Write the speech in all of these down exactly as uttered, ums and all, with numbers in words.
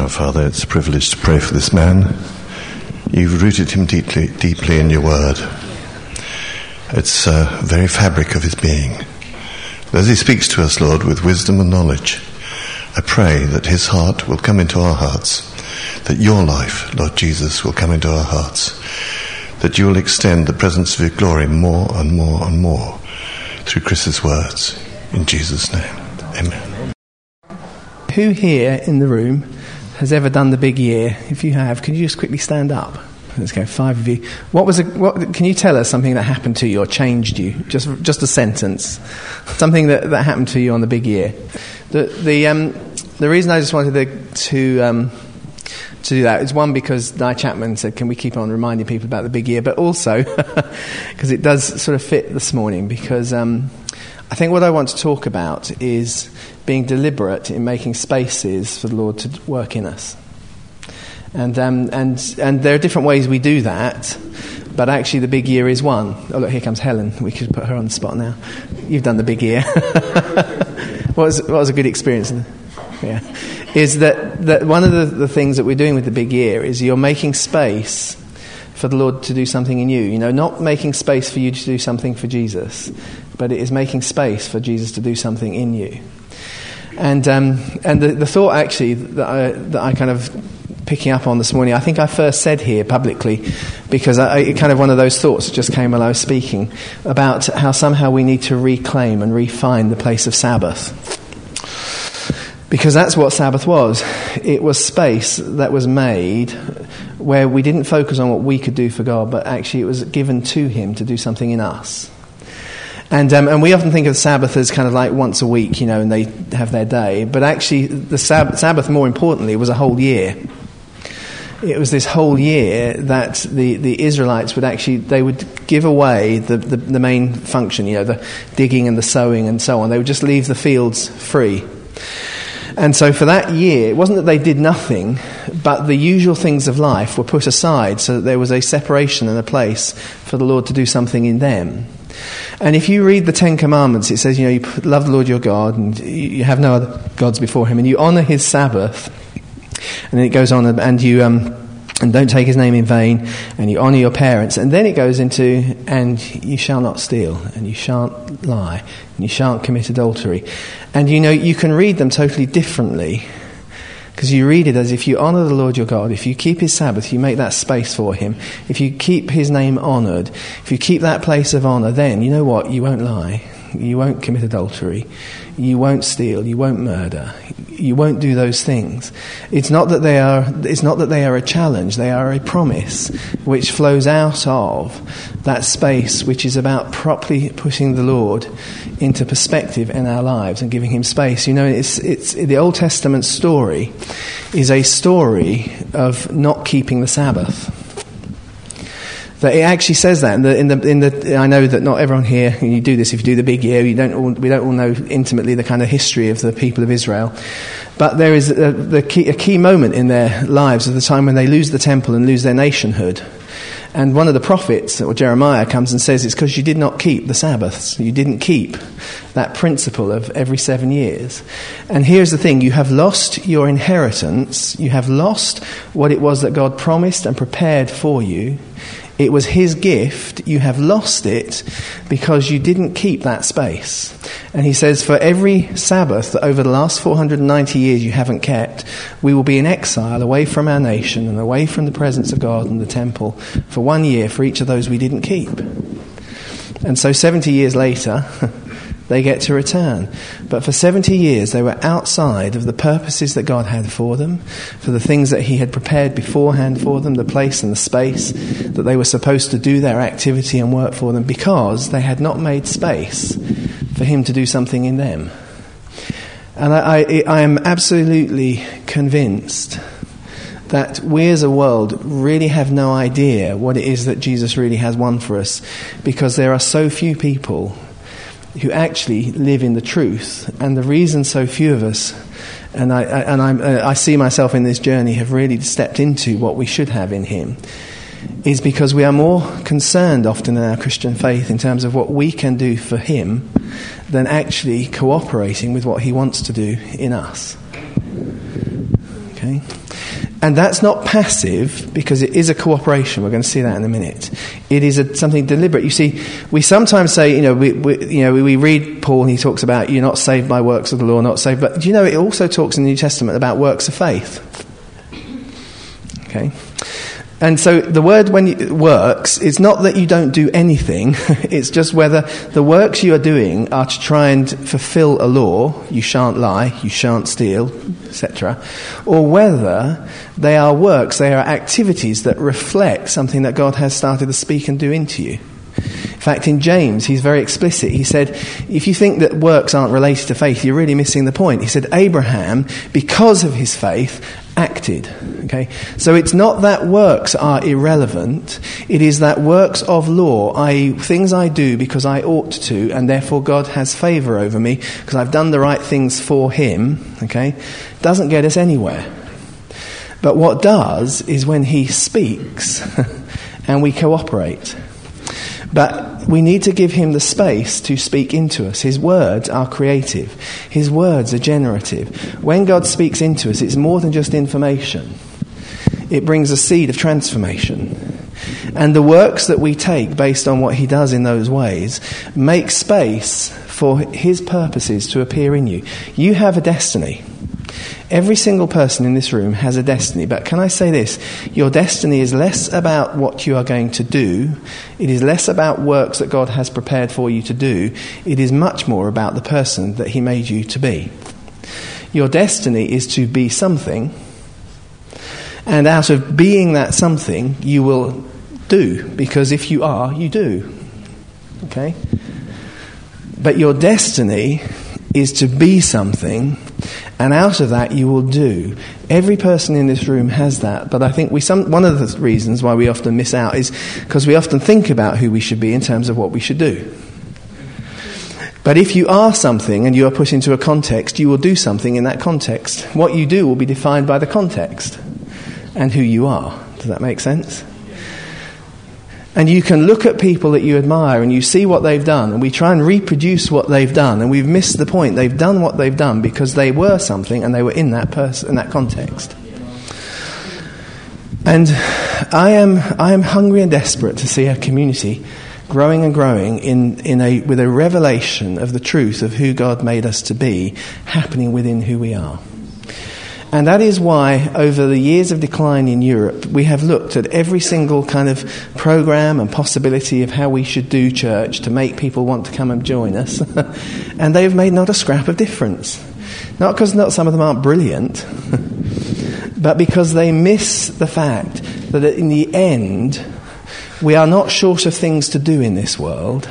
Our Father, it's a privilege to pray for this man. You've rooted him deeply, deeply in your word. It's the uh, very fabric of his being. As he speaks to us, Lord, with wisdom and knowledge, I pray that his heart will come into our hearts, that your life, Lord Jesus, will come into our hearts, that you will extend the presence of your glory more and more and more through Chris's words. In Jesus' name, amen. Who here in the room has ever done the big year? If you have, can you just quickly stand up? Let's go, five of you. What was a, what, can you tell us something that happened to you or changed you? Just just a sentence. Something that, that happened to you on the big year. The the um the reason I just wanted to to um to do that is, one, because Di Chapman said, can we keep on reminding people about the big year, but also because it does sort of fit this morning, because um I think what I want to talk about is being deliberate in making spaces for the Lord to work in us. And um, and and there are different ways we do that, but actually the big year is one. Oh, look, here comes Helen. We could put her on the spot now. You've done the big year. what, was, what was a good experience? Yeah. Is that, that one of the, the things that we're doing with the big year is you're making space for the Lord to do something in you. You know, not making space for you to do something for Jesus, but it is making space for Jesus to do something in you. And um, and the, the thought actually that I, that I kind of picking up on this morning, I think I first said here publicly, because I, it kind of one of those thoughts that just came while I was speaking, about how somehow we need to reclaim and refine the place of Sabbath. Because that's what Sabbath was. It was space that was made where we didn't focus on what we could do for God, but actually it was given to him to do something in us. And um, and we often think of Sabbath as kind of like once a week, you know, and they have their day. But actually the Sab- Sabbath, more importantly, was a whole year. It was this whole year that the, the Israelites would actually, they would give away the, the, the main function, you know, the digging and the sowing and so on. They would just leave the fields free. And so for that year, it wasn't that they did nothing, but the usual things of life were put aside so that there was a separation and a place for the Lord to do something in them. And if you read the Ten Commandments, it says, you know, you love the Lord your God and you have no other gods before him, and you honour his Sabbath. And then it goes on, and you um, and don't take his name in vain, and you honour your parents. And then it goes into, and you shall not steal, and you shan't lie, and you shan't commit adultery. And you know, you can read them totally differently, because you read it as, if you honour the Lord your God, if you keep his Sabbath, you make that space for him. If you keep his name honoured, if you keep that place of honour, then you know what? You won't lie. You won't commit adultery. You won't steal. You won't murder. You won't do those things. It's not that they are. It's not that they are a challenge. They are a promise, which flows out of that space, which is about properly putting the Lord into perspective in our lives and giving him space. You know, it's it's the Old Testament story is a story of not keeping the Sabbath. That it actually says that in the in the in the. I know that not everyone here, and you do this if you do the big year. You don't all, we don't all know intimately the kind of history of the people of Israel, but there is a, the key, a key moment in their lives of the time when they lose the temple and lose their nationhood. And one of the prophets, or Jeremiah, comes and says it's because you did not keep the Sabbaths. You didn't keep that principle of every seven years. And here's the thing, you have lost your inheritance. You have lost what it was that God promised and prepared for you. It was his gift. You have lost it because you didn't keep that space. And he says, for every Sabbath that over the last four hundred ninety years you haven't kept, we will be in exile away from our nation and away from the presence of God and the temple for one year for each of those we didn't keep. And so seventy years later, they get to return. But for seventy years, they were outside of the purposes that God had for them, for the things that he had prepared beforehand for them, the place and the space that they were supposed to do their activity and work for them, because they had not made space for him to do something in them. And I, I, I am absolutely convinced that we as a world really have no idea what it is that Jesus really has won for us, because there are so few people who actually live in the truth. And the reason so few of us, and I, I and I'm, uh, I see myself in this journey, have really stepped into what we should have in him, is because we are more concerned often in our Christian faith in terms of what we can do for him than actually cooperating with what he wants to do in us. Okay? And that's not passive, because it is a cooperation. We're going to see that in a minute. It is a, something deliberate. You see, we sometimes say, you know, we, we you know we read Paul and he talks about you're not saved by works of the law, not saved. But do you know it also talks in the New Testament about works of faith? Okay. And so the word when it works, it's not that you don't do anything, it's just whether the works you are doing are to try and fulfill a law, you shan't lie, you shan't steal, et cetera, or whether they are works, they are activities that reflect something that God has started to speak and do into you. In fact, in James, he's very explicit. He said, if you think that works aren't related to faith, you're really missing the point. He said, Abraham, because of his faith, acted. Okay, so it's not that works are irrelevant. It is that works of law, that is things I do because I ought to, and therefore God has favour over me because I've done the right things for him, okay, doesn't get us anywhere. But what does is when he speaks and we cooperate. But we need to give him the space to speak into us. His words are creative. His words are generative. When God speaks into us, it's more than just information. It brings a seed of transformation. And the works that we take based on what he does in those ways make space for his purposes to appear in you. You have a destiny. Every single person in this room has a destiny, but can I say this? Your destiny is less about what you are going to do. It is less about works that God has prepared for you to do. It is much more about the person that he made you to be. Your destiny is to be something, and out of being that something, you will do, because if you are, you do. Okay? But your destiny is to be something, and out of that you will do. Every person in this room has that, but I think we some one of the reasons why we often miss out is because we often think about who we should be in terms of what we should do. But if you are something and you are put into a context, you will do something in that context. What you do will be defined by the context and who you are. Does that make sense? And you can look at people that you admire and you see what they've done, and we try and reproduce what they've done, and we've missed the point. They've done what they've done because they were something and they were in that person, in that context. And I am I am hungry and desperate to see a community growing and growing in, in a with a revelation of the truth of who God made us to be happening within who we are. And that is why, over the years of decline in Europe, we have looked at every single kind of program and possibility of how we should do church to make people want to come and join us. And they have made not a scrap of difference. Not because not some of them aren't brilliant, but because they miss the fact that in the end, we are not short of things to do in this world.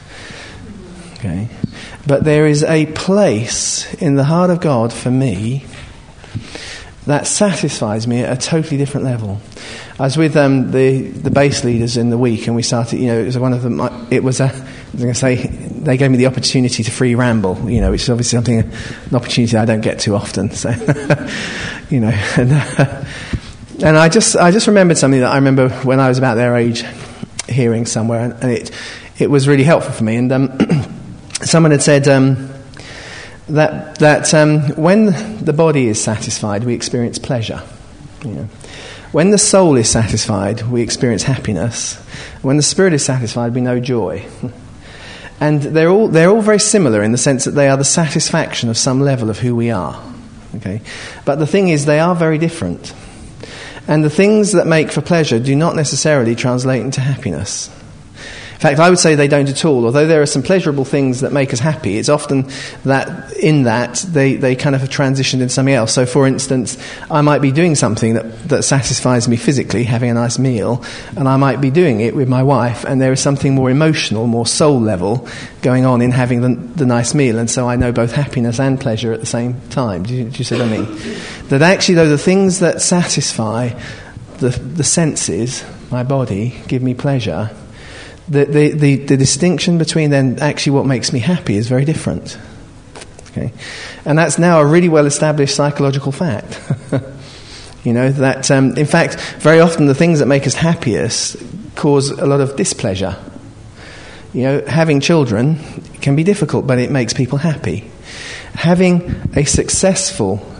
Okay, but there is a place in the heart of God for me that satisfies me at a totally different level. I was with um, the the base leaders in the week, and we started. You know, it was one of them. It was a. I was going to say they gave me the opportunity to free ramble. You know, which is obviously something, an opportunity I don't get too often. So, you know, and, uh, and I just I just remembered something that I remember when I was about their age, hearing somewhere, and, and it it was really helpful for me. And um, someone had said. Um, That that um, when the body is satisfied, we experience pleasure. You know. When the soul is satisfied, we experience happiness. When the spirit is satisfied, we know joy. And they're all they're all very similar in the sense that they are the satisfaction of some level of who we are. Okay, but the thing is, they are very different. And the things that make for pleasure do not necessarily translate into happiness. In fact, I would say they don't at all. Although there are some pleasurable things that make us happy, it's often that in that they, they kind of have transitioned into something else. So, for instance, I might be doing something that, that satisfies me physically, having a nice meal, and I might be doing it with my wife, and there is something more emotional, more soul level going on in having the, the nice meal, and so I know both happiness and pleasure at the same time. Do you, do you see what I mean? That actually, though, the things that satisfy the, the senses, my body, give me pleasure. The, the, the, the distinction between then actually what makes me happy is very different. Okay, and that's now a really well-established psychological fact. You know, that um, in fact, very often the things that make us happiest cause a lot of displeasure. You know, having children can be difficult, but it makes people happy. Having a successful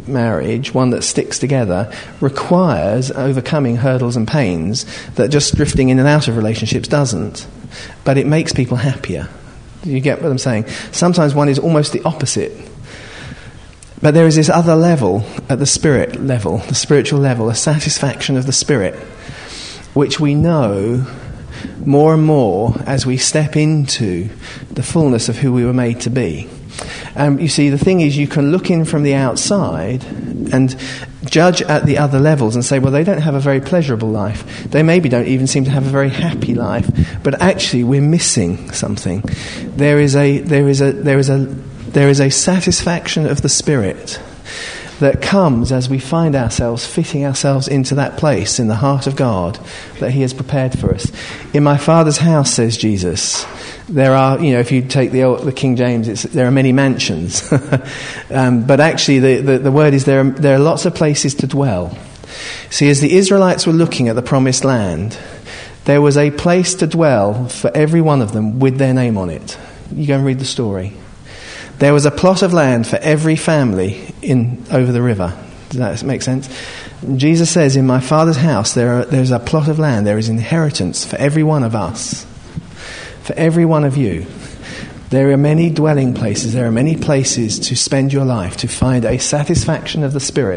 marriage, one that sticks together, requires overcoming hurdles and pains that just drifting in and out of relationships doesn't. But it makes people happier. You get what I'm saying? Sometimes one is almost the opposite. But there is this other level, at the spirit level, the spiritual level, a satisfaction of the spirit, which we know more and more as we step into the fullness of who we were made to be. Um, you see, the thing is, you can look in from the outside and judge at the other levels and say, well, they don't have a very pleasurable life. They maybe don't even seem to have a very happy life. But actually, we're missing something. There is a there is a there is a there is a satisfaction of the spirit that comes as we find ourselves fitting ourselves into that place in the heart of God that He has prepared for us. In my Father's house, says Jesus, there are, you know, if you take the old, the King James, it's, there are many mansions. um, but actually, the, the, the word is there are, there are lots of places to dwell. See, as the Israelites were looking at the promised land, there was a place to dwell for every one of them with their name on it. You go and read the story. There was a plot of land for every family in over the river. Does that make sense? Jesus says, in my Father's house, there are, there's a plot of land. There is inheritance for every one of us. For every one of you. There are many dwelling places. There are many places to spend your life, to find a satisfaction of the Spirit.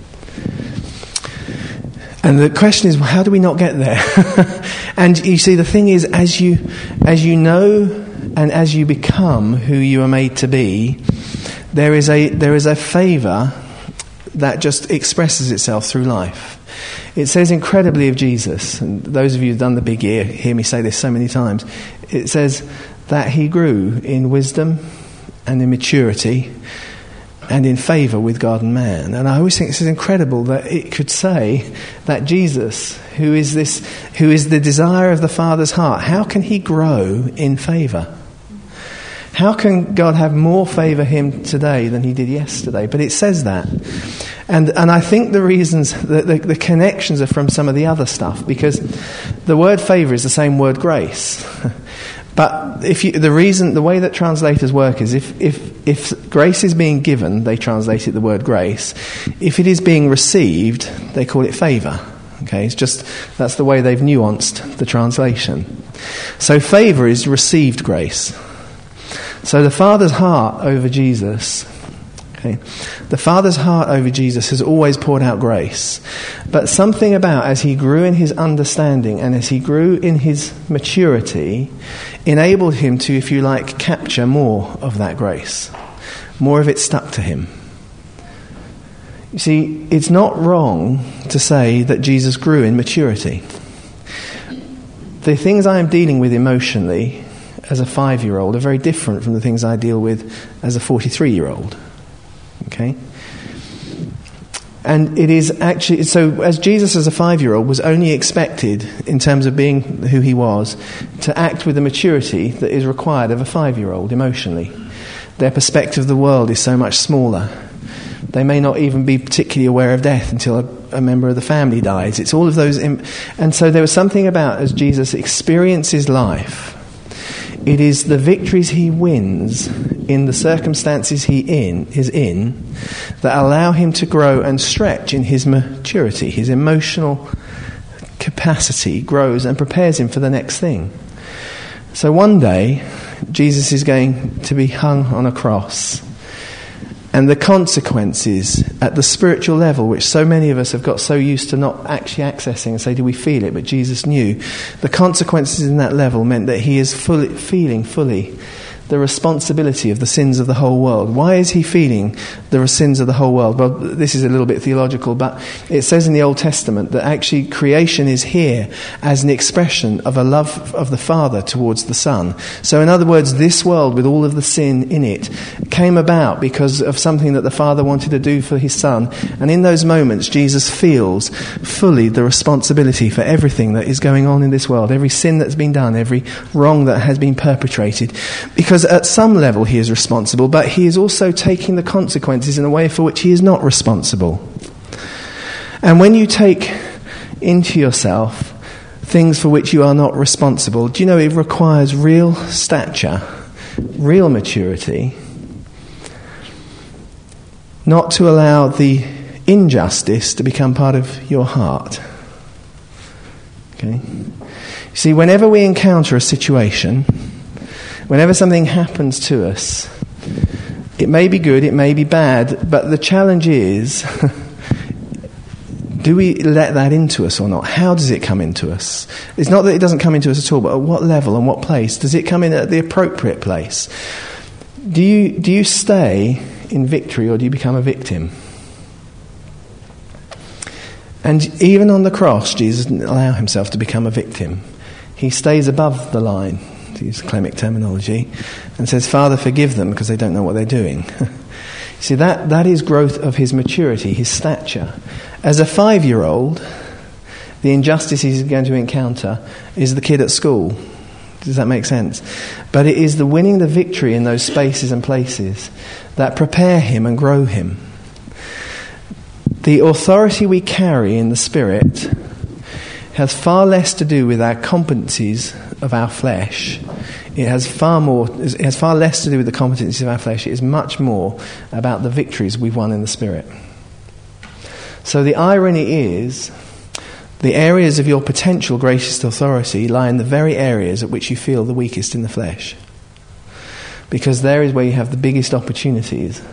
And the question is, well, how do we not get there? And you see, the thing is, as you as you know and as you become who you are made to be, there is a there is a favour that just expresses itself through life. It says incredibly of Jesus, and those of you who've done the big ear hear me say this so many times. It says that He grew in wisdom and in maturity and in favour with God and man. And I always think this is incredible that it could say that Jesus, who is this, who is the desire of the Father's heart, how can He grow in favour? How can God have more favour Him today than He did yesterday? But it says that. And and I think the reasons, the, the, the connections are from some of the other stuff, because the word favour is the same word grace. But if you, the reason, the way that translators work is if, if, if grace is being given, they translate it the word grace. If it is being received, they call it favour. Okay, it's just, that's the way they've nuanced the translation. So favour is received grace. So the Father's heart over Jesus, okay, the Father's heart over Jesus has always poured out grace. But something about as He grew in His understanding and as He grew in His maturity enabled Him to, if you like, capture more of that grace. More of it stuck to Him. You see, it's not wrong to say that Jesus grew in maturity. The things I am dealing with emotionally as a five-year-old are very different from the things I deal with as a forty-three-year-old. Okay? And it is actually, so as Jesus as a five-year-old was only expected, in terms of being who He was, to act with the maturity that is required of a five-year-old emotionally. Their perspective of the world is so much smaller. They may not even be particularly aware of death until a, a member of the family dies. It's all of those, im- and so there was something about, as Jesus experiences life, it is the victories He wins in the circumstances He in is in that allow Him to grow and stretch in His maturity. His emotional capacity grows and prepares Him for the next thing. So one day, Jesus is going to be hung on a cross. And the consequences at the spiritual level, which so many of us have got so used to not actually accessing and say, do we feel it? But Jesus knew. The consequences in that level meant that He is fully feeling fully the responsibility of the sins of the whole world. Why is He feeling the sins of the whole world? Well, this is a little bit theological, but it says in the Old Testament that actually creation is here as an expression of a love of the Father towards the Son. So in other words, this world with all of the sin in it came about because of something that the Father wanted to do for His Son. And in those moments, Jesus feels fully the responsibility for everything that is going on in this world, every sin that's been done, every wrong that has been perpetrated. Because at some level He is responsible, but He is also taking the consequences in a way for which He is not responsible. And when you take into yourself things for which you are not responsible, do you know it requires real stature, real maturity, not to allow the injustice to become part of your heart. Okay? You see, whenever we encounter a situation, whenever something happens to us, it may be good, it may be bad, but the challenge is, do we let that into us or not? How does it come into us? It's not that it doesn't come into us at all, but at what level and what place? Does it come in at the appropriate place? Do you, do you stay in victory or do you become a victim? And even on the cross, Jesus didn't allow himself to become a victim. He stays above the line, to use Clemic terminology, and says, Father, forgive them because they don't know what they're doing. See, that, that is growth of his maturity, his stature. As a five-year-old, the injustice he's going to encounter is the kid at school. Does that make sense? But it is the winning the victory in those spaces and places that prepare him and grow him. The authority we carry in the Spirit has far less to do with our competencies of our flesh. It has far more. It has far less to do with the competencies of our flesh. It is much more about the victories we've won in the Spirit. So the irony is, the areas of your potential greatest authority lie in the very areas at which you feel the weakest in the flesh, because there is where you have the biggest opportunities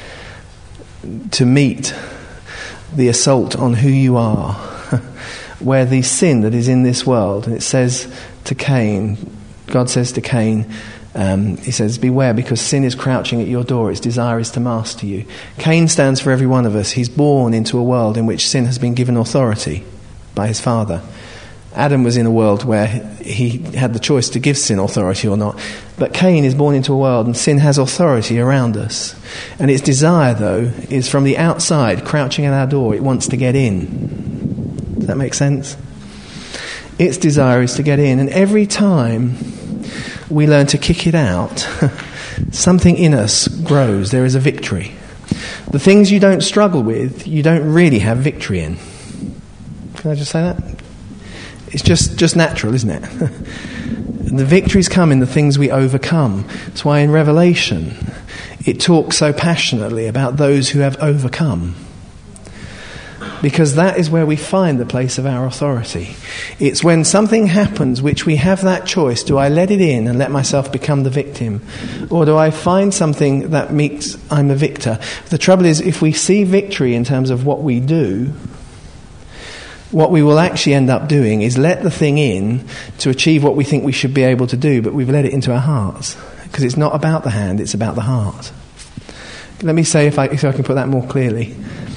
to meet the assault on who you are, where the sin that is in this world, and it says to Cain, God says to Cain, um, he says, beware, because sin is crouching at your door, its desire is to master you. Cain stands for every one of us. He's born into a world in which sin has been given authority by his father. Adam was in a world where he had the choice to give sin authority or not. But Cain is born into a world and sin has authority around us. And its desire, though, is from the outside, crouching at our door. It wants to get in. Does that make sense? Its desire is to get in. And every time we learn to kick it out, something in us grows. There is a victory. The things you don't struggle with, you don't really have victory in. Can I just say that? It's just, just natural, isn't it? And the victories come in the things we overcome. That's why in Revelation it talks so passionately about those who have overcome. Because that is where we find the place of our authority. It's when something happens which we have that choice. Do I let it in and let myself become the victim? Or do I find something that makes I'm a victor? The trouble is, if we see victory in terms of what we do, what we will actually end up doing is let the thing in to achieve what we think we should be able to do, but we've let it into our hearts. Because it's not about the hand, it's about the heart. Let me say, if I, if I can put that more clearly.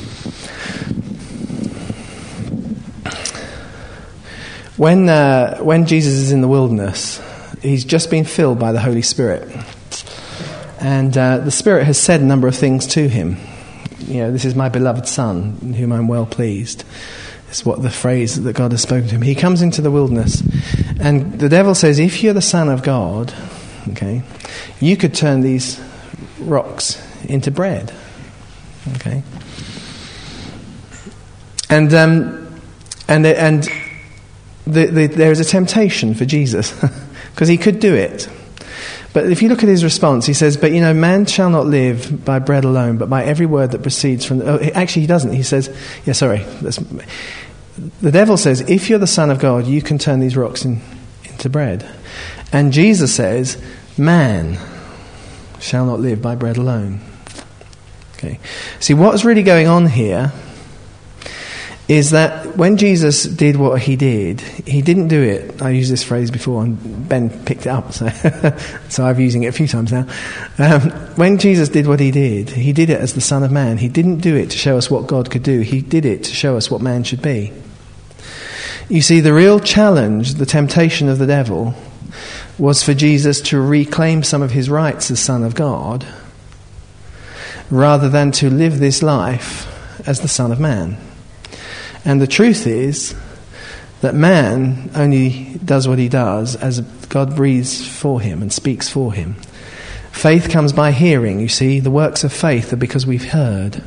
When, uh, when Jesus is in the wilderness, he's just been filled by the Holy Spirit. And uh, the Spirit has said a number of things to him. You know, this is my beloved Son, in whom I'm well pleased. It's what the phrase that God has spoken to him. He comes into the wilderness, and the devil says, if you're the Son of God, okay, you could turn these rocks into bread. Okay. And um, and and the, the, there is a temptation for Jesus, because he could do it. But if you look at his response, he says, but you know, man shall not live by bread alone, but by every word that proceeds from... The, oh, actually, he doesn't. He says, yeah, sorry. That's, the devil says, if you're the Son of God, you can turn these rocks in, into bread. And Jesus says, man shall not live by bread alone. Okay. See, what's really going on here is that when Jesus did what he did, he didn't do it. I used this phrase before, and Ben picked it up, so so I'm using it a few times now. Um, when Jesus did what he did, he did it as the Son of Man. He didn't do it to show us what God could do. He did it to show us what man should be. You see, the real challenge, the temptation of the devil, was for Jesus to reclaim some of his rights as Son of God, rather than to live this life as the Son of Man. And the truth is that man only does what he does as God breathes for him and speaks for him. Faith comes by hearing, you see. The works of faith are because we've heard.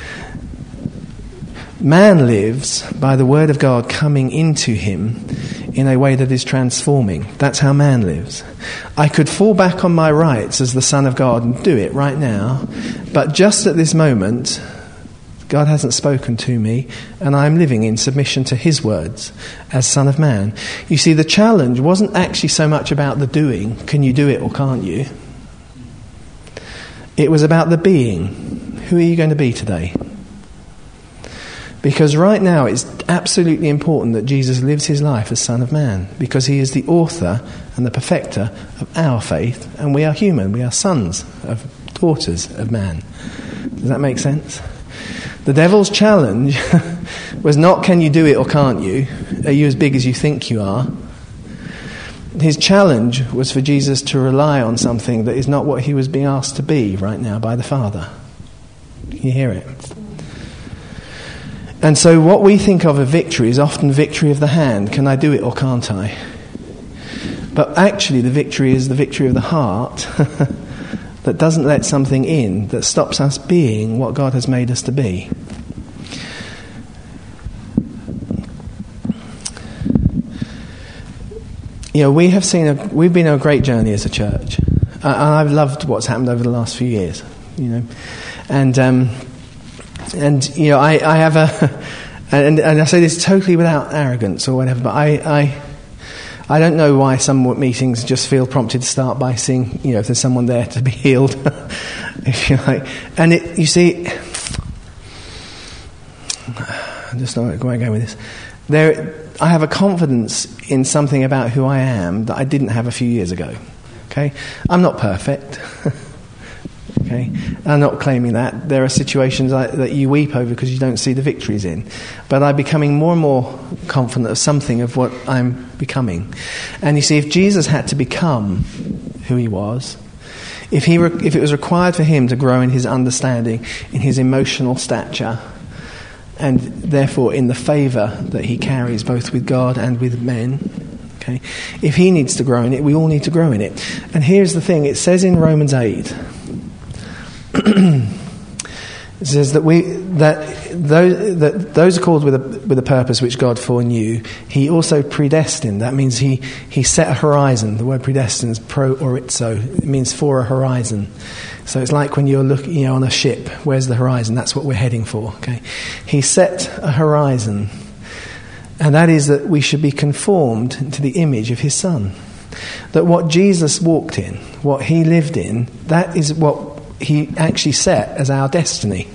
Man lives by the word of God coming into him in a way that is transforming. That's how man lives. I could fall back on my rights as the Son of God and do it right now, but just at this moment, God hasn't spoken to me, and I'm living in submission to his words as Son of Man. You see, the challenge wasn't actually so much about the doing, can you do it or can't you? It was about the being. Who are you going to be today? Because right now it's absolutely important that Jesus lives his life as Son of Man, because he is the author and the perfecter of our faith, and we are human, we are sons of daughters of man. Does that make sense? The devil's challenge was not can you do it or can't you? Are you as big as you think you are? His challenge was for Jesus to rely on something that is not what he was being asked to be right now by the Father. Can you hear it? And so what we think of a victory is often victory of the hand. Can I do it or can't I? But actually the victory is the victory of the heart that doesn't let something in, that stops us being what God has made us to be. You know, we have seen a, we've been on a great journey as a church. Uh, and I've loved what's happened over the last few years, you know. And, um, and you know, I, I have a, and, and I say this totally without arrogance or whatever, but I, I, I don't know why some meetings just feel prompted to start by seeing, you know, if there's someone there to be healed, if you like. And it, you see, I just don't know where I'm going with this. There, I have a confidence in something about who I am that I didn't have a few years ago. Okay, I'm not perfect. Okay, I'm not claiming that. There are situations I, that you weep over because you don't see the victories in. But I'm becoming more and more confident of something of what I'm becoming. And you see, if Jesus had to become who he was, if he re- if it was required for him to grow in his understanding, in his emotional stature, and therefore in the favour that he carries both with God and with men, okay, if he needs to grow in it, we all need to grow in it. And here's the thing, it says in Romans eight, it says that we that those that those are called with a with a purpose which God foreknew. He also predestined. That means he he set a horizon. The word predestined is pro orizo. It means for a horizon. So it's like when you're looking, you know, on a ship. Where's the horizon? That's what we're heading for. Okay, he set a horizon, and that is that we should be conformed to the image of his Son. That what Jesus walked in, what he lived in, that is what he actually set as our destiny.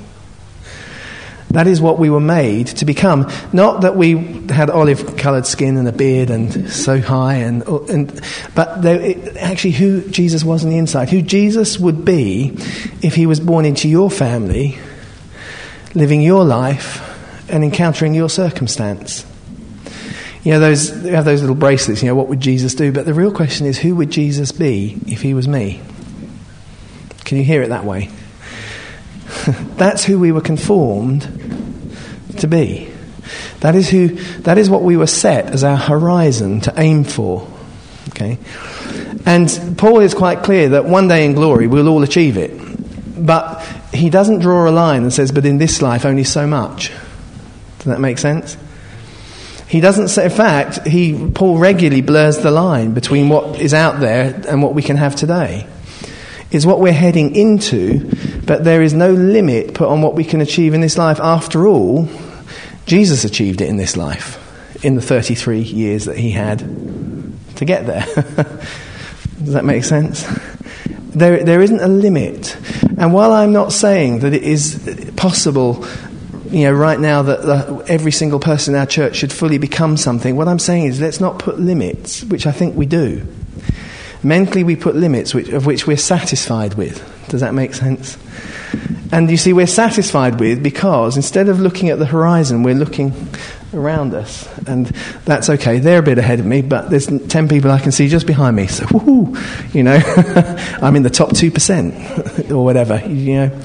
That is what we were made to become. Not that we had olive-coloured skin and a beard and so high, and, and but there, it, actually who Jesus was on the inside, who Jesus would be if he was born into your family, living your life and encountering your circumstance. You know, those we have those little bracelets, you know, what would Jesus do? But the real question is, who would Jesus be if he was me? Can you hear it that way? That's who we were conformed to be. That is who. That is what we were set as our horizon to aim for. Okay, and Paul is quite clear that one day in glory we'll all achieve it, but he doesn't draw a line and says, "But in this life only so much." Does that make sense? He doesn't say. In fact, he Paul regularly blurs the line between what is out there and what we can have today. Is what we're heading into, but there is no limit put on what we can achieve in this life. After all, Jesus achieved it in this life, in the thirty-three years that he had to get there. Does that make sense? There, there isn't a limit. And while I'm not saying that it is possible, you know, right now that the, every single person in our church should fully become something, what I'm saying is let's not put limits, which I think we do. Mentally we put limits which, of which we're satisfied with. Does that make sense? And you see, we're satisfied with because instead of looking at the horizon, we're looking around us. And that's okay, they're a bit ahead of me, but there's ten people I can see just behind me. So, woohoo, you know, I'm in the top two percent or whatever, you know.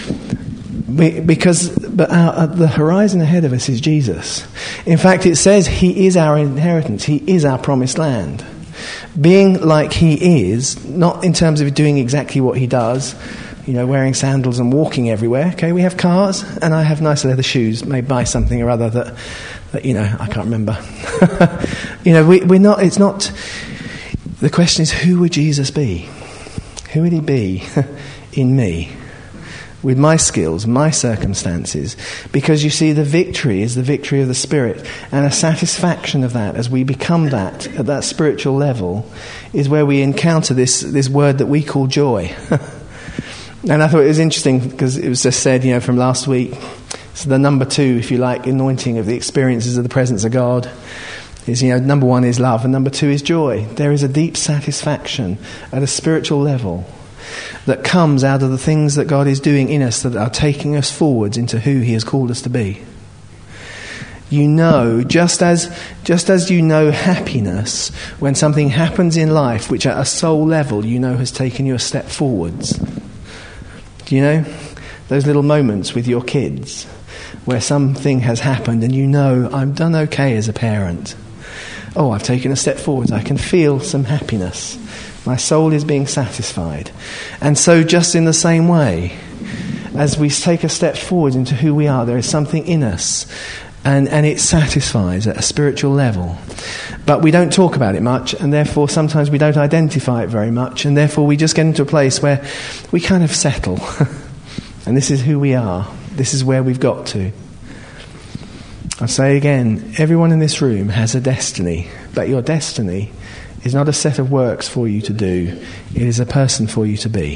Because but our, the horizon ahead of us is Jesus. In fact, it says he is our inheritance. He is our promised land. Being like he is, not in terms of doing exactly what he does, you know, wearing sandals and walking everywhere. Okay, we have cars, and I have nice leather shoes made by something or other that, that you know, I can't remember. you know, we, we're not. It's not. The question is, who would Jesus be? Who would he be in me? With my skills, my circumstances, because you see the victory is the victory of the Spirit, and a satisfaction of that as we become that at that spiritual level is where we encounter this this word that we call joy. And I thought it was interesting because it was just said, you know, from last week, so the number two, if you like, anointing of the experiences of the presence of God is, you know, number one is love and number two is joy. There is a deep satisfaction at a spiritual level that comes out of the things that God is doing in us that are taking us forwards into who he has called us to be. You know, just as just as you know happiness when something happens in life which at a soul level you know has taken you a step forwards. Do you know? Those little moments with your kids where something has happened and you know, I've done okay as a parent. Oh, I've taken a step forwards. I can feel some happiness. My soul is being satisfied. And so just in the same way, as we take a step forward into who we are, there is something in us, and, and it satisfies at a spiritual level. But we don't talk about it much, and therefore sometimes we don't identify it very much, and therefore we just get into a place where we kind of settle. And this is who we are. This is where we've got to. I'll say again, everyone in this room has a destiny, but your destiny is not a set of works for you to do. It is a person for you to be.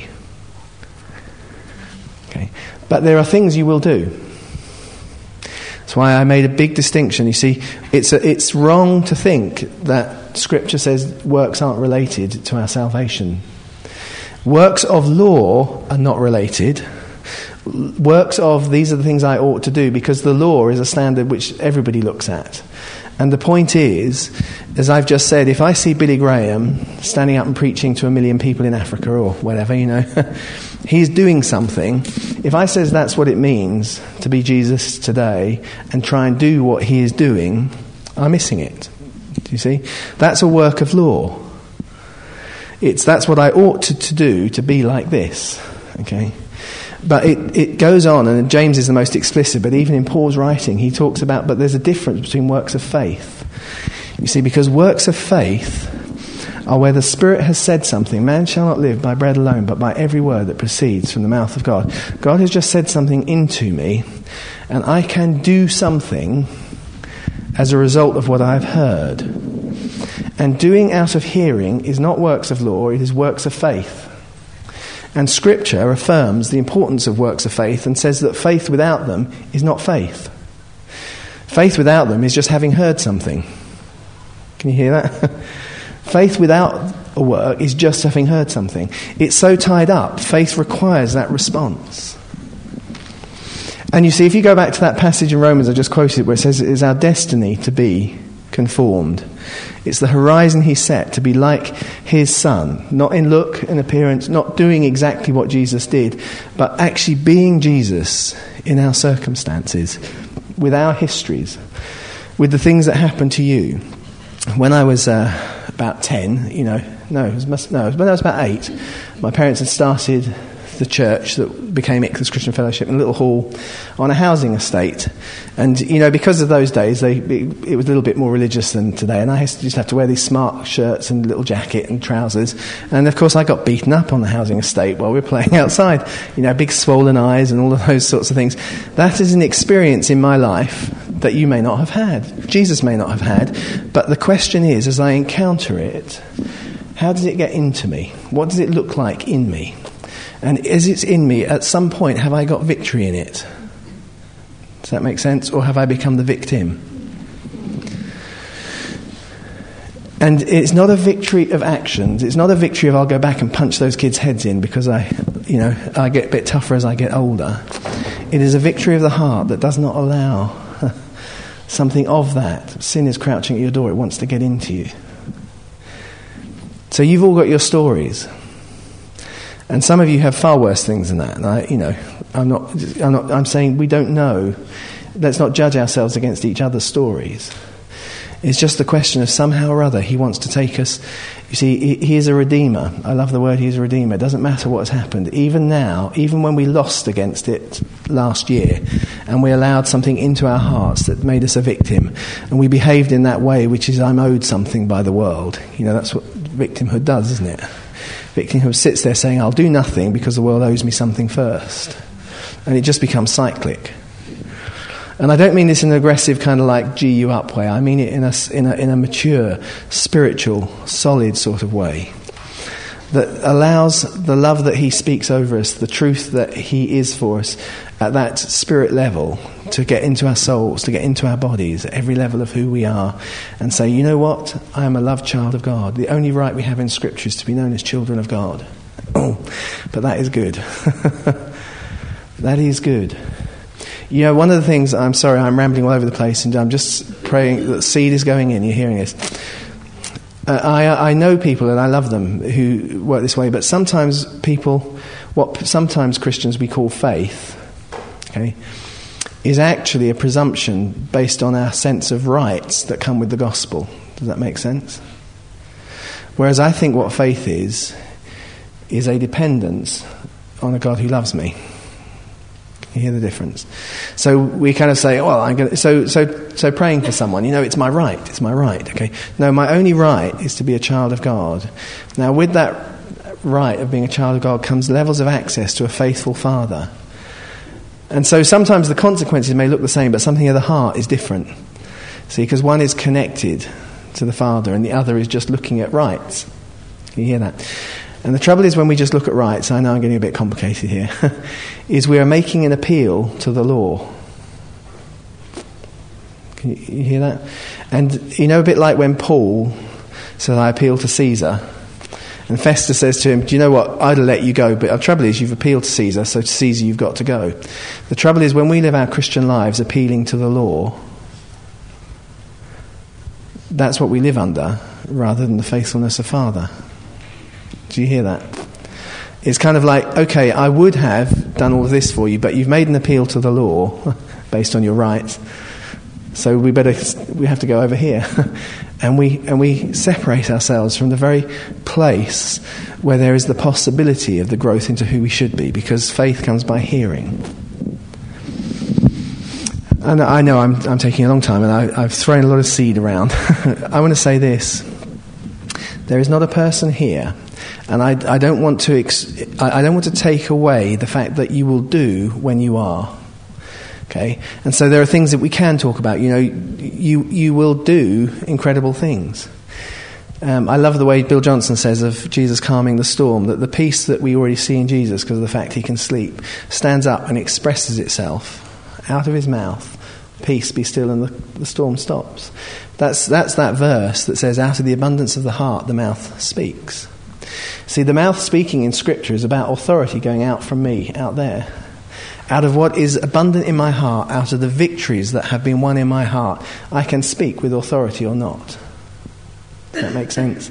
Okay, but there are things you will do. That's why I made a big distinction. You see, it's a, it's wrong to think that Scripture says works aren't related to our salvation. Works of law are not related. Works of these are the things I ought to do, because the law is a standard which everybody looks at. And the point is, as I've just said, if I see Billy Graham standing up and preaching to a million people in Africa or whatever, you know, he's doing something. If I says that's what it means to be Jesus today and try and do what he is doing, I'm missing it. Do you see? That's a work of law. It's that's what I ought to, to do to be like this. Okay? But it, it goes on, and James is the most explicit, but even in Paul's writing, he talks about, but there's a difference between works of faith. You see, because works of faith are where the Spirit has said something. Man shall not live by bread alone, but by every word that proceeds from the mouth of God. God has just said something into me, and I can do something as a result of what I've heard. And doing out of hearing is not works of law, it is works of faith. And Scripture affirms the importance of works of faith and says that faith without them is not faith. Faith without them is just having heard something. Can you hear that? Faith without a work is just having heard something. It's so tied up. Faith requires that response. And you see, if you go back to that passage in Romans I just quoted where it says it is our destiny to be conformed. It's the horizon he set to be like his Son, not in look and appearance, not doing exactly what Jesus did, but actually being Jesus in our circumstances, with our histories, with the things that happened to you. When I was uh, about ten, you know, no, it was must, no, when I was about eight, my parents had started the church that became Ixus Christian Fellowship in a little hall on a housing estate. And, you know, because of those days, they, it, it was a little bit more religious than today. And I used to just have to wear these smart shirts and little jacket and trousers. And, of course, I got beaten up on the housing estate while we were playing outside. You know, big swollen eyes and all of those sorts of things. That is an experience in my life that you may not have had. Jesus may not have had. But the question is, as I encounter it, how does it get into me? What does it look like in me? And as it's in me, at some point, have I got victory in it? Does that make sense? Or have I become the victim? And it's not a victory of actions. It's not a victory of I'll go back and punch those kids' heads in because I, you know, I get a bit tougher as I get older. It is a victory of the heart that does not allow something of that. Sin is crouching at your door. It wants to get into you. So you've all got your stories. And some of you have far worse things than that. And I, you know, I'm not, I'm not, I'm saying we don't know. Let's not judge ourselves against each other's stories. It's just a question of somehow or other he wants to take us. You see, he, he is a redeemer. I love the word, he's a redeemer. It doesn't matter what has happened. Even now, even when we lost against it last year, and we allowed something into our hearts that made us a victim, and we behaved in that way, which is I'm owed something by the world. You know, that's what victimhood does, isn't it? Victimhood sits there saying, I'll do nothing because the world owes me something first. And it just becomes cyclic. And I don't mean this in an aggressive kind of like G you up way. I mean it in a, in a, in a mature, spiritual, solid sort of way that allows the love that he speaks over us, the truth that he is for us at that spirit level to get into our souls, to get into our bodies, at every level of who we are, and say, you know what? I am a loved child of God. The only right we have in Scripture is to be known as children of God. Oh, but that is good. That is good. You know, one of the things, I'm sorry, I'm rambling all over the place, and I'm just praying that seed is going in. You're hearing this. Uh, I, I know people, and I love them, who work this way, but sometimes people, what sometimes Christians we call faith, okay, is actually a presumption based on our sense of rights that come with the gospel. Does that make sense? Whereas I think what faith is, is a dependence on a God who loves me. You hear the difference? So we kind of say, well, I'm going to, so so so praying for someone, you know, it's my right, it's my right, okay? No, my only right is to be a child of God. Now, with that right of being a child of God comes levels of access to a faithful Father. And so sometimes the consequences may look the same, but something of the heart is different. See, because one is connected to the Father and the other is just looking at rights. Can you hear that? And the trouble is when we just look at rights, I know I'm getting a bit complicated here, is we are making an appeal to the law. Can you, you hear that? And you know, a bit like when Paul said, I appeal to Caesar. And Festus says to him, do you know what, I'd let you go, but the trouble is you've appealed to Caesar, so to Caesar you've got to go. The trouble is when we live our Christian lives appealing to the law, that's what we live under, rather than the faithfulness of Father. Do you hear that? It's kind of like, okay, I would have done all of this for you, but you've made an appeal to the law based on your rights, so we better we have to go over here. And we and we separate ourselves from the very place where there is the possibility of the growth into who we should be, because faith comes by hearing. And I know I'm I'm taking a long time, and I, I've thrown a lot of seed around. I want to say this: there is not a person here, and I, I don't want to ex, I, I don't want to take away the fact that you will do when you are. Okay, and so there are things that we can talk about. You know, you you will do incredible things. Um, I love the way Bill Johnson says of Jesus calming the storm, that the peace that we already see in Jesus because of the fact he can sleep stands up and expresses itself out of his mouth. Peace, be still, and the, the storm stops. That's that's that verse that says, out of the abundance of the heart the mouth speaks. See, the mouth speaking in Scripture is about authority going out from me, out there. Out of what is abundant in my heart, out of the victories that have been won in my heart, I can speak with authority or not. Does that make sense?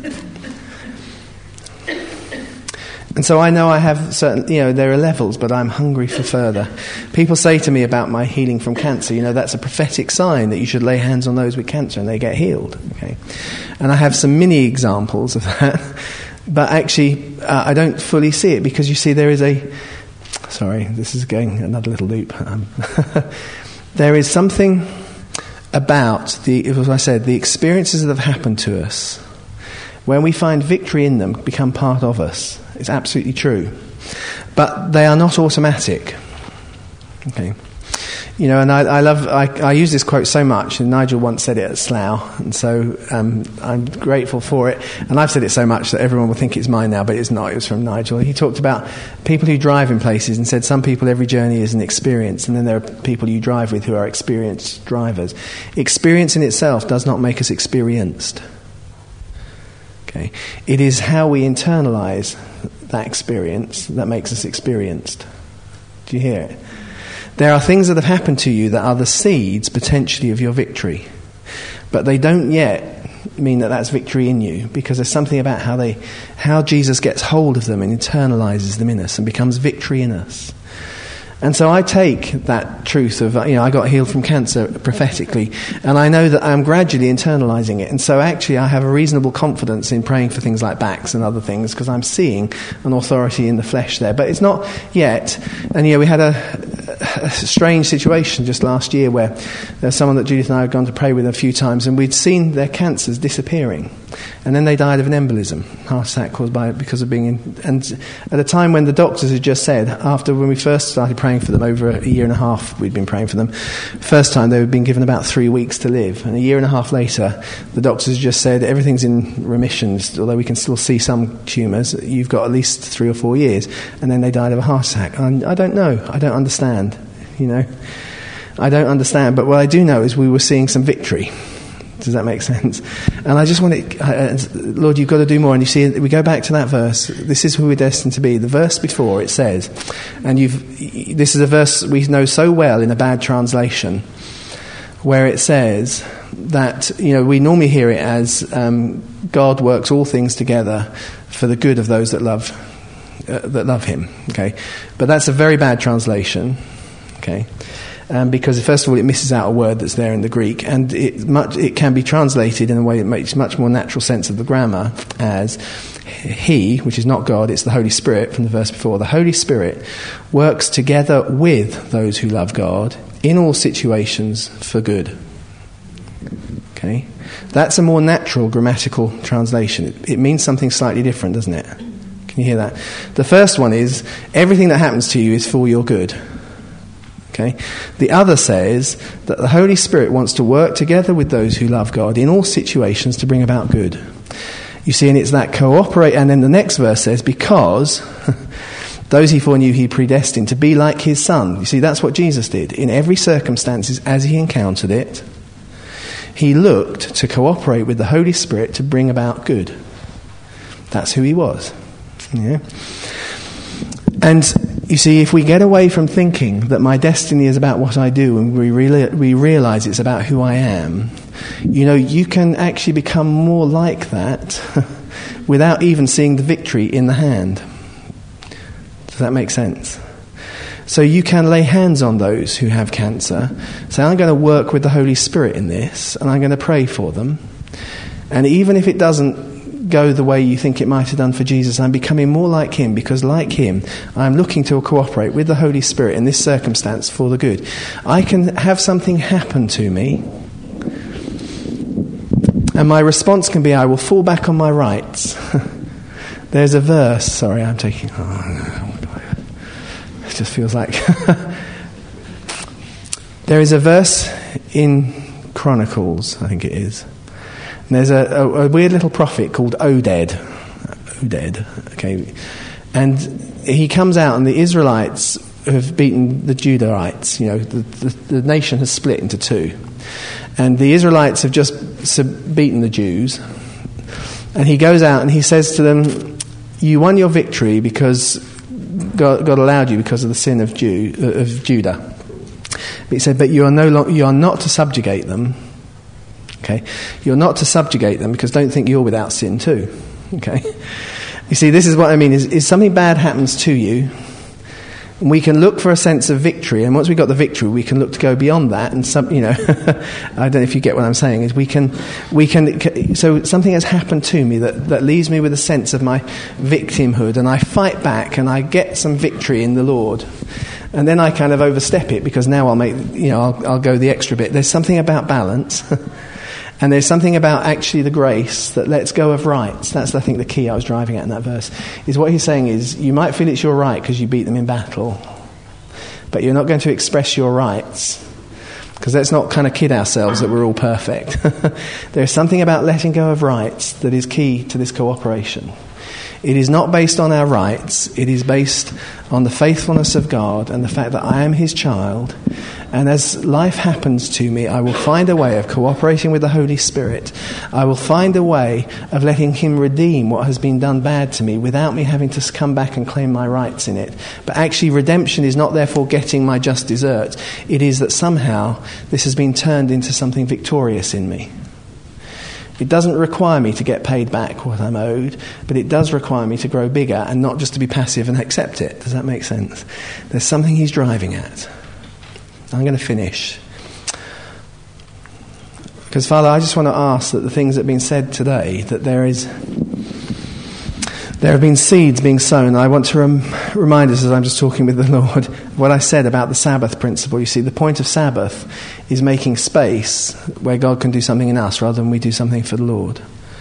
And so I know I have certain, you know, there are levels, but I'm hungry for further. People say to me about my healing from cancer, you know, that's a prophetic sign that you should lay hands on those with cancer and they get healed. Okay, and I have some mini examples of that, but actually uh, I don't fully see it, because you see there is a, sorry, this is going another little loop. Um, there is something about the, as I said, the experiences that have happened to us. When we find victory in them, become part of us. It's absolutely true. But they are not automatic. Okay. You know, and I, I love, I, I use this quote so much, and Nigel once said it at Slough, and so um, I'm grateful for it. And I've said it so much that everyone will think it's mine now, but it's not. It was from Nigel. He talked about people who drive in places and said some people, every journey is an experience, and then there are people you drive with who are experienced drivers. Experience in itself does not make us experienced. Okay. It is how we internalise that experience that makes us experienced. Do you hear it? There are things that have happened to you that are the seeds, potentially, of your victory. But they don't yet mean that that's victory in you, because there's something about how they, how Jesus gets hold of them and internalises them in us and becomes victory in us. And so I take that truth of, you know, I got healed from cancer prophetically, and I know that I'm gradually internalizing it. And so actually I have a reasonable confidence in praying for things like backs and other things, because I'm seeing an authority in the flesh there. But it's not yet. And, you know, we had a, a strange situation just last year where there's someone that Judith and I had gone to pray with a few times, and we'd seen their cancers disappearing. And then they died of an embolism, heart attack caused by because of being in. And at a time when the doctors had just said, after when we first started praying for them, over a year and a half we'd been praying for them, first time they had been given about three weeks to live. And a year and a half later, the doctors just said, everything's in remission, although we can still see some tumours, you've got at least three or four years. And then they died of a heart attack. And I don't know, I don't understand, you know. I don't understand, but what I do know is we were seeing some victory. Does that make sense? And I just want to, uh, Lord, you've got to do more. And you see, we go back to that verse. This is who we're destined to be. The verse before it says, and you've, this is a verse we know so well in a bad translation, where it says that, you know, we normally hear it as um, God works all things together for the good of those that love uh, that love Him. Okay, but that's a very bad translation. Okay. Um, because first of all it misses out a word that's there in the Greek, and it, much, it can be translated in a way that makes much more natural sense of the grammar as He, which is not God, it's the Holy Spirit from the verse before. The Holy Spirit works together with those who love God in all situations for good. Okay, that's a more natural grammatical translation. It, it means something slightly different, doesn't it? Can you hear that? The first one is everything that happens to you is for your good. Okay. The other says that the Holy Spirit wants to work together with those who love God in all situations to bring about good. You see, and it's that cooperate, and then the next verse says, because those He foreknew He predestined to be like His Son. You see, that's what Jesus did. In every circumstances as He encountered it, He looked to cooperate with the Holy Spirit to bring about good. That's who He was. Yeah. And you see, if we get away from thinking that my destiny is about what I do, and we really, we realise it's about who I am, you know, you can actually become more like that without even seeing the victory in the hand. Does that make sense? So you can lay hands on those who have cancer, say, I'm going to work with the Holy Spirit in this, and I'm going to pray for them. And even if it doesn't go the way you think it might have done for Jesus, I'm becoming more like Him, because like Him I'm looking to cooperate with the Holy Spirit in this circumstance for the good. I can have something happen to me, and my response can be, I will fall back on my rights. There's a verse, sorry I'm taking oh, it just feels like there is a verse in Chronicles, I think it is. And there's a, a, a weird little prophet called Oded. Oded, okay. And he comes out, and the Israelites have beaten the Judahites. You know, the, the, the nation has split into two. And the Israelites have just sub- beaten the Jews. And he goes out and he says to them, you won your victory because God, God allowed you because of the sin of, Jew, uh, of Judah. But he said, but you are, no lo- you are not to subjugate them. Okay, you're not to subjugate them, because don't think you're without sin too. Okay, you see, this is what I mean. Is, is something bad happens to you, and we can look for a sense of victory, and once we've got the victory, we can look to go beyond that. And some, you know, I don't know if you get what I'm saying. Is we can, we can. So something has happened to me that, that leaves me with a sense of my victimhood, and I fight back, and I get some victory in the Lord. And then I kind of overstep it, because now I'll make, you know, I'll, I'll go the extra bit. There's something about balance. And there's something about actually the grace that lets go of rights. That's, I think, the key I was driving at in that verse. Is what he's saying is, you might feel it's your right because you beat them in battle, but you're not going to express your rights, because let's not kind of kid ourselves that we're all perfect. There's something about letting go of rights that is key to this cooperation. It is not based on our rights. It is based on the faithfulness of God and the fact that I am His child. And as life happens to me, I will find a way of cooperating with the Holy Spirit. I will find a way of letting Him redeem what has been done bad to me without me having to come back and claim my rights in it. But actually, redemption is not therefore getting my just desserts. It is that somehow this has been turned into something victorious in me. It doesn't require me to get paid back what I'm owed, but it does require me to grow bigger and not just to be passive and accept it. Does that make sense? There's something he's driving at. I'm going to finish. Because, Father, I just want to ask that the things that have been said today, that there is... There have been seeds being sown. I want to rem- remind us, as I'm just talking with the Lord, what I said about the Sabbath principle. You see, the point of Sabbath is making space where God can do something in us rather than we do something for the Lord.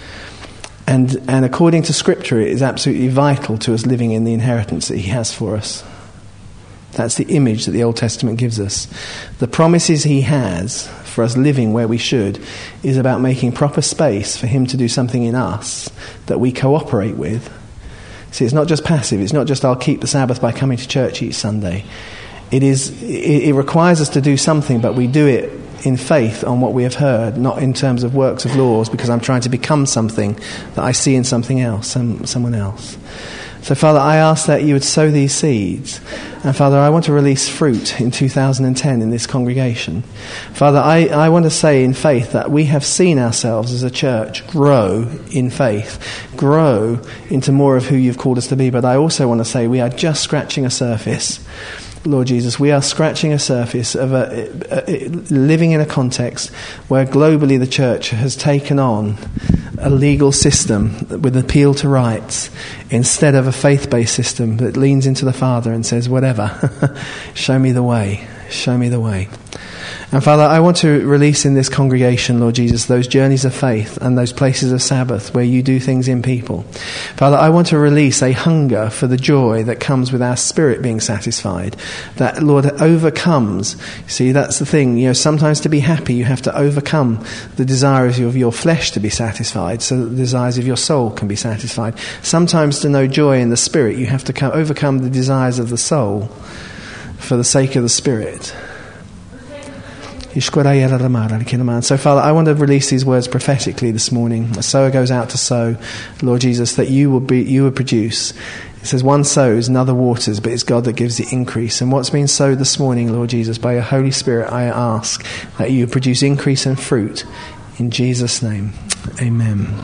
And and according to Scripture, it is absolutely vital to us living in the inheritance that he has for us. That's the image that the Old Testament gives us. The promises he has for us living where we should is about making proper space for him to do something in us that we cooperate with. See, it's not just passive. It's not just I'll keep the Sabbath by coming to church each Sunday. It is. It, it requires us to do something, but we do it in faith on what we have heard, not in terms of works of laws, because I'm trying to become something that I see in something else, some, someone else. So, Father, I ask that you would sow these seeds. And, Father, I want to release fruit in two thousand ten in this congregation. Father, I, I want to say in faith that we have seen ourselves as a church grow in faith, grow into more of who you've called us to be. But I also want to say we are just scratching a surface. Lord Jesus, we are scratching a surface of a, a, a, living in a context where globally the church has taken on a legal system with appeal to rights instead of a faith-based system that leans into the Father and says, whatever, show me the way, show me the way. And Father, I want to release in this congregation, Lord Jesus, those journeys of faith and those places of Sabbath where you do things in people. Father, I want to release a hunger for the joy that comes with our spirit being satisfied. That, Lord, overcomes. See, that's the thing. You know, sometimes to be happy, you have to overcome the desires of your flesh to be satisfied so that the desires of your soul can be satisfied. Sometimes to know joy in the spirit, you have to come, overcome the desires of the soul for the sake of the spirit. So, Father, I want to release these words prophetically this morning. A sower goes out to sow, Lord Jesus, that you will be, you will produce. It says one sows, another waters, but it's God that gives the increase. And what's been sowed this morning, Lord Jesus, by your Holy Spirit, I ask that you produce increase and fruit. In Jesus' name, amen.